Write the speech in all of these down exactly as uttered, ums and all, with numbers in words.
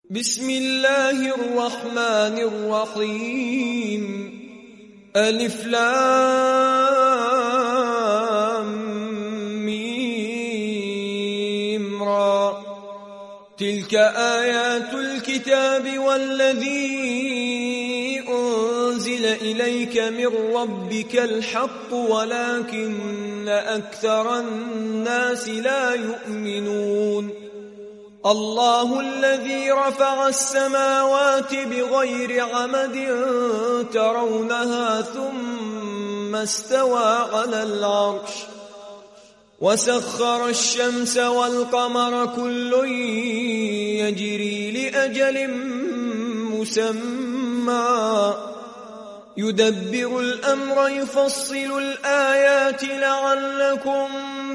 بسم الله الرحمن الرحيم. ألف لام ميم را. تلك آيات الكتاب والذي أنزل إليك من ربك الحق ولكن أكثر الناس لا يؤمنون. الله الذي رفع السماوات بغير عمد ترونها ثم استوى على العرش وسخر الشمس والقمر كل يجري لأجل مسمى يدبر الأمر يفصل الآيات لعلكم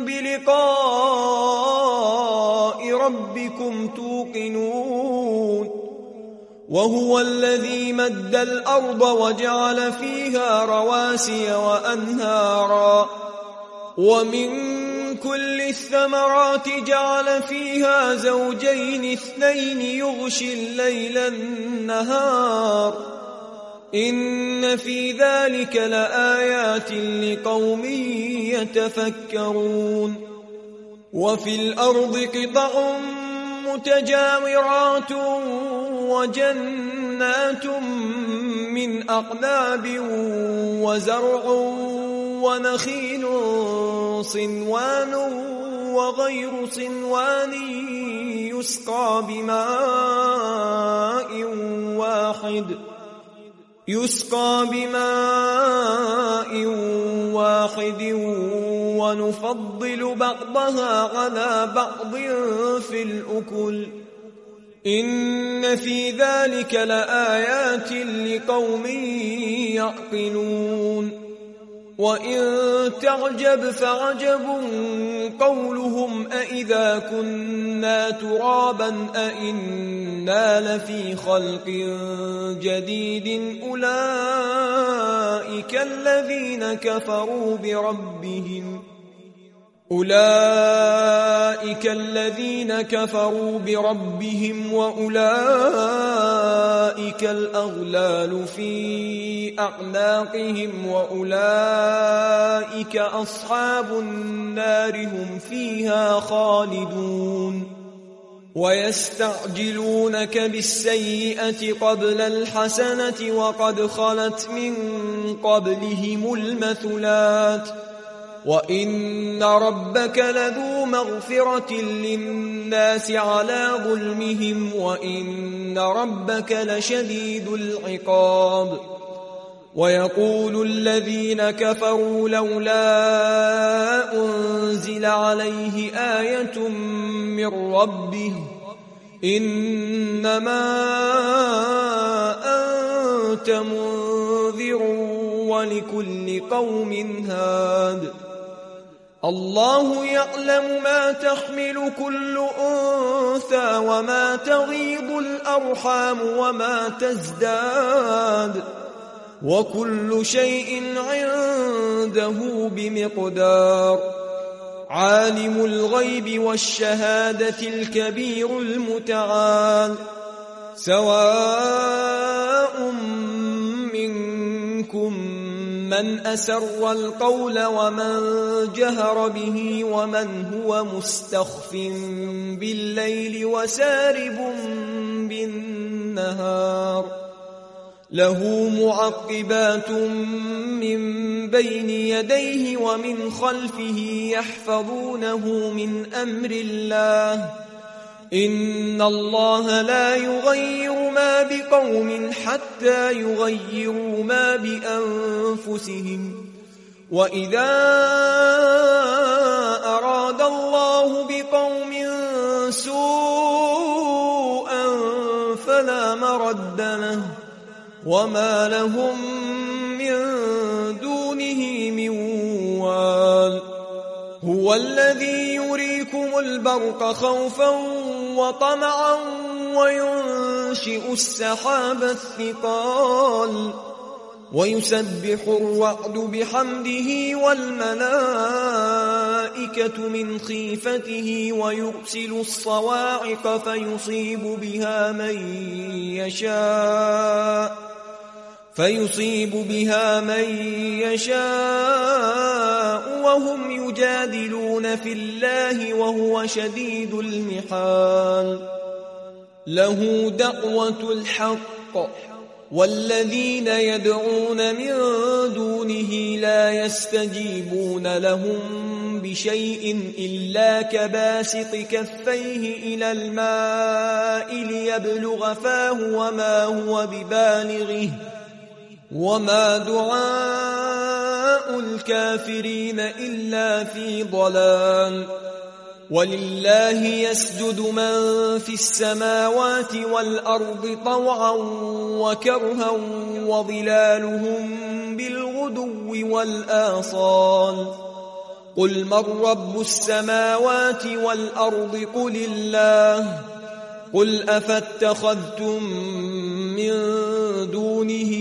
بلقاء ربكم توقنون. وهو الذي مد الأرض وجعل فيها رواسي وأنهارا ومن كل الثمرات جعل فيها زوجين اثنين يغشي الليل النهار إن في ذلك لآيات لقوم يتفكرون. وفي الأرض قطع متجاورات وجنات من أعناب وزرع ونخيل صنوان وغير صنوان يسقى بماء واحد يسقى بماء واحد ونفضل بعضها على بعض في الأكل إن في ذلك لآيات لقوم يعقلون. وإن تعجب فعجب قولهم أإذا كنا ترابا أإنا لفي خلق جديد أولئك الذين كفروا بربهم أولئك الذين كفروا بربهم وأولئك الأغلال في أعناقهم وأولئك أصحاب النار هم فيها خالدون. ويستعجلونك بالسيئة قبل الحسنة وقد خلت من قبلهم المثلات وإن ربك لذو مغفرة للناس على ظلمهم وإن ربك لشديد العقاب. ويقول الذين كفروا لولا أنزل عليه آية من ربه إنما أنت منذر ولكل قوم هاد. الله يعلم ما تحمل كل أنثى وما تغيض الأرحام وما تزداد وكل شيء عنده بمقدار. عالم الغيب والشهادة الكبير المتعال. سواء منكم من أسر القول ومن جهر به ومن هو مستخف بالليل وسارب بالنهار له معقبات من بين يديه ومن خلفه يحفظونه من أمر الله إن الله لا يغير ما بقوم حتى يغيروا ما بأنفسهم وإذا أراد الله بقوم سوءا فلا مرد له وما لهم من دونه من وال. هو الذي يريكم البرق خوفا وطمعا وينشئ السحاب الثقال ويسبح الرعد بحمده والملائكة من خيفته ويرسل الصواعق فيصيب بها من يشاء فيصيب بها من يشاء وهم يجادلون في الله وهو شديد المحال. له دعوة الحق والذين يدعون من دونه لا يستجيبون لهم بشيء إلا كباسط كفيه إلى الماء ليبلغ فاه وما هو ببالغه وما دعاء الكافرين إلا في ضلال. ولله يسجد من في السماوات والأرض طوعا وكرها وظلالهم بالغدو والآصال. قل من رب السماوات والأرض قل الله. قل أفاتخذتم من دونه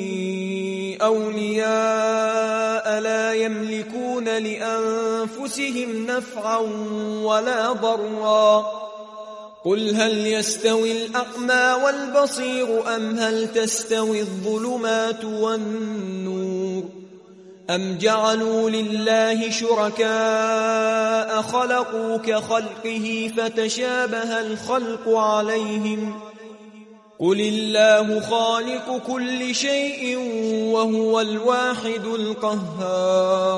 أولياء لا يملكون لأنفسهم نفعا ولا ضرا. قل هل يستوي الأعمى والبصير أم هل تستوي الظلمات والنور أم جعلوا لله شركاء خلقوا كخلقه فتشابه الخلق عليهم. قل الله خالق كل شيء وهو الواحد القهار.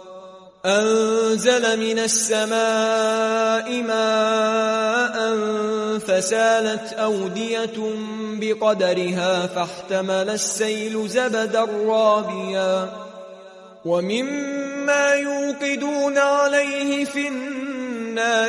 أنزل من السماء ماء فسالت أودية بقدرها فاحتمل السيل زبدا رابيا ومما يوقدون عليه في النار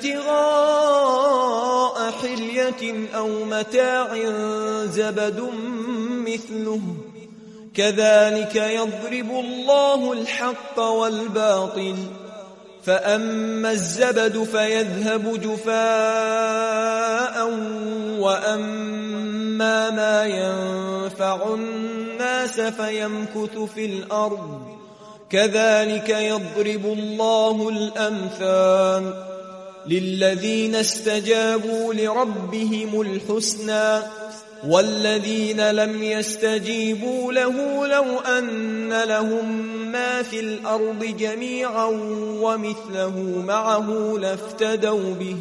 ابتغاء حلية أو متاع زبد مثله كذلك يضرب الله الحق والباطل. فأما الزبد فيذهب جفاء وأما ما ينفع الناس فيمكث في الأرض كذلك يضرب الله الأمثال. للذين استجابوا لربهم الحسنى والذين لم يستجيبوا له لو أن لهم ما في الأرض جميعا ومثله معه لافتدوا به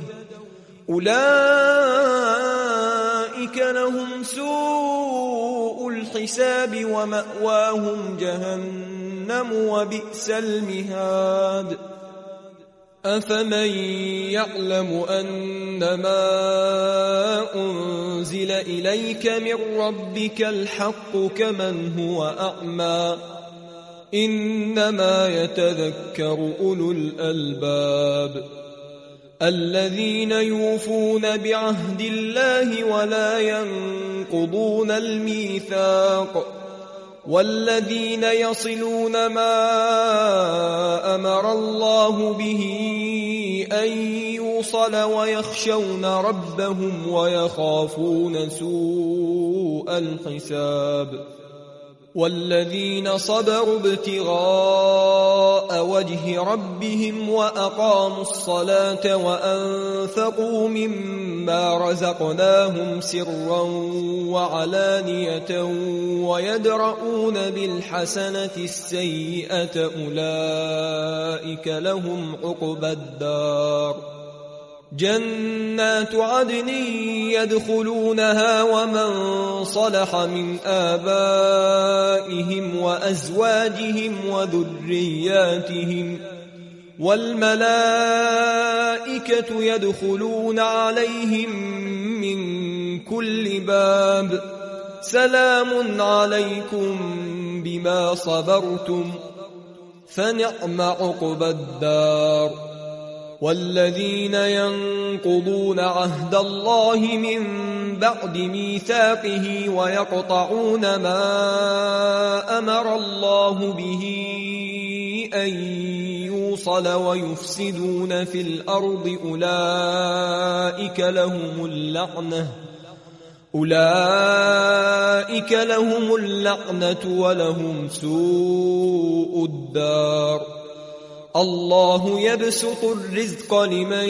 أولئك لهم سوء الحساب ومأواهم جهنم وبئس المهاد. أفمن يعلم أنما أنزل إليك من ربك الحق كمن هو أعمى إنما يتذكر أولو الألباب الذين يوفون بعهد الله ولا ينقضون الميثاق والذين يصلون ما أمر الله به أن يوصل ويخشون ربهم ويخافون سوء الحساب والذين صبروا ابتغاء وجه ربهم وأقاموا الصلاة وأنفقوا مما رزقناهم سرا وعلانية ويدرؤون بالحسنة السيئة أولئك لهم عقبى الدار جنات عدن يدخلونها ومن صلح من آبائهم وأزواجهم وذرياتهم والملائكة يدخلون عليهم من كل باب سلام عليكم بما صبرتم فنعم عقبى الدار. والذين ينقضون عهد الله من بعد ميثاقه ويقطعون ما أمر الله به أن يوصل ويفسدون في الأرض أولئك لهم اللعنة أولئك لهم اللعنة ولهم سوء الدار. الله يبسط الرزق لمن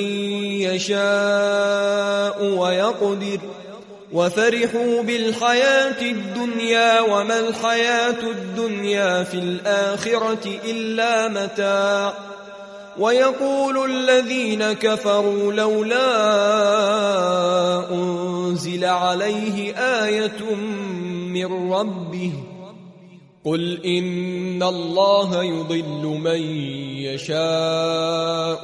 يشاء ويقدر وفرحوا بالحياة الدنيا وما الحياة الدنيا في الآخرة إلا متاع. ويقول الذين كفروا لولا أنزل عليه آية من ربه قل إن الله يضل من يشاء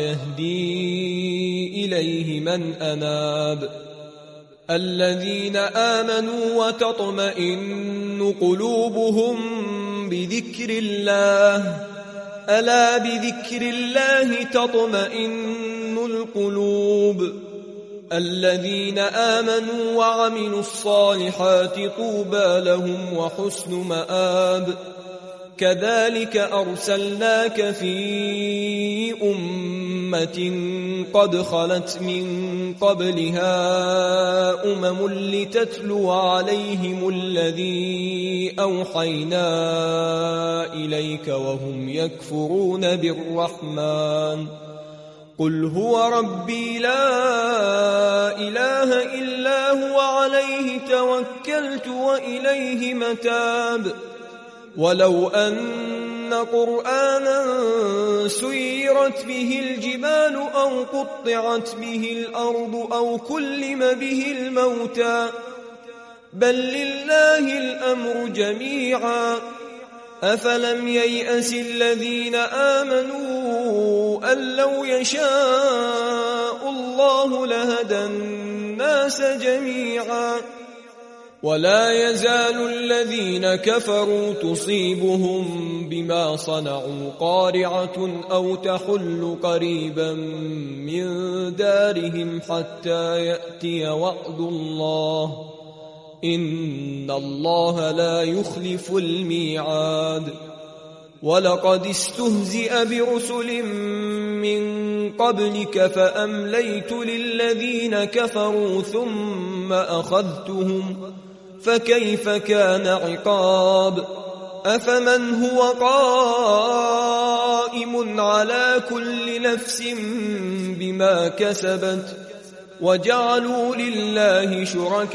ويهدي إليه من أناب. الذين آمنوا وتطمئن قلوبهم بذكر الله ألا بذكر الله تطمئن القلوب. الذين آمنوا وعملوا الصالحات طوبى لهم وحسن مآب. كذلك أرسلناك في أمة قد خلت من قبلها أمم لتتلو عليهم الذي أوحينا إليك وهم يكفرون بالرحمن قل هو ربي لا إله إلا هو عليه توكلت وإليه متاب. ولو أن قرآنا سيرت به الجبال أو قطعت به الأرض أو كلم به الموتى بل لله الأمر جميعا. أفلم ييأس الذين آمنوا أن لو يشاء الله لهدى الناس جميعا. ولا يزال الذين كفروا تصيبهم بما صنعوا قارعة أو تحل قريبا من دارهم حتى يأتي وعد الله إن الله لا يخلف الميعاد. ولقد استهزئ برسل من قبلك فأمليت للذين كفروا ثم أخذتهم فكيف كان عقاب. أفمن هو قائم على كل نفس بما كسبت وجعلوا لله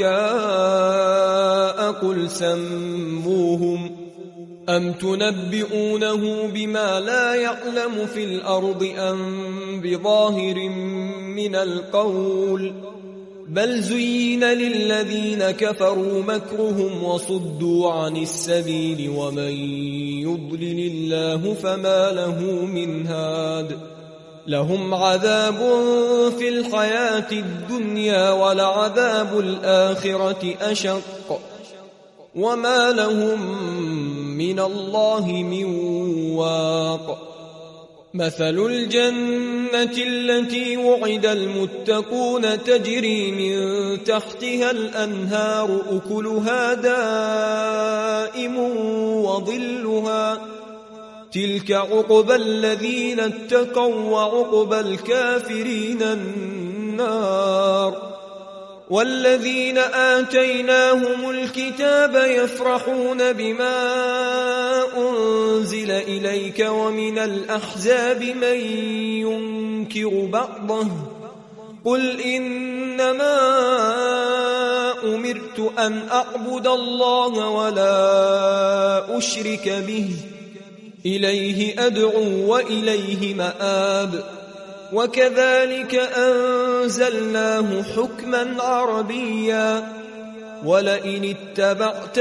شركاء قل سموهم أم تنبئونه بما لا يعلم في الأرض أم بظاهر من القول بل زين للذين كفروا مكرهم وصدوا عن السبيل ومن يضلل الله فما له من هاد. لهم عذاب في الحياة الدنيا ولعذاب الآخرة أشق وما لهم من الله من واق. مثل الجنة التي وعد المتقون تجري من تحتها الأنهار أكلها دائم وظلها تلك عقبى الذين اتقوا وعقبى الكافرين النار. والذين آتيناهم الكتاب يفرحون بما أنزل إليك ومن الأحزاب من ينكر بعضه قل إنما أمرت أن أعبد الله ولا أشرك به إليه أدعو وإليه مآب. وكذلك أنزلناه حكما عربيا ولئن اتبعت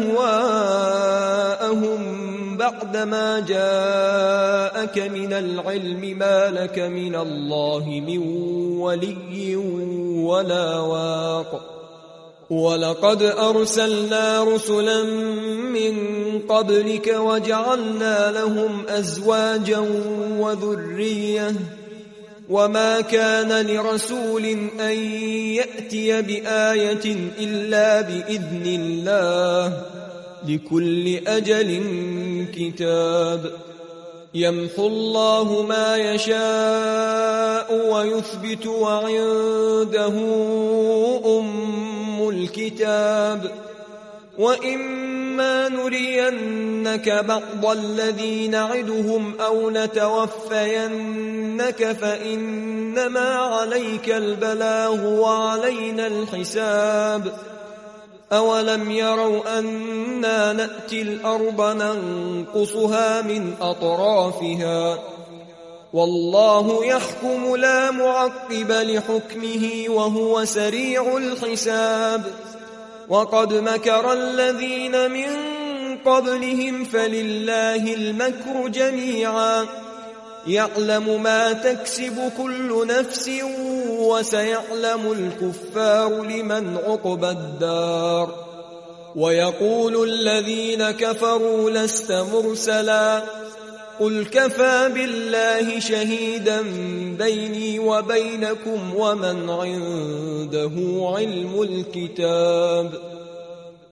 أهواءهم بعدما جاءك من العلم ما لك من الله من ولي ولا واق. ولقد أرسلنا رسلا من قبلك وجعلنا لهم أزواجا وذرية وما كان لرسول أن يأتي بآية إلا بإذن الله لكل أجل كتاب. يمحو الله ما يشاء ويثبت وعنده أم الكتاب وإما نرينك بعض الذي نعدهم أو نتوفينك فإنما عليك البلاغ وعلينا الحساب أولم يروا أنا نأتي الأرض ننقصها من أطرافها والله يحكم لا معقب لحكمه وهو سريع الحساب وقد مكر الذين من قبلهم فلله المكر جميعا يعلم ما تكسب كل نفس وسيعلم الكفار لمن عقبى الدار ويقول الذين كفروا لست مرسلا قل كفى بالله شهيدا بيني وبينكم ومن عنده علم الكتاب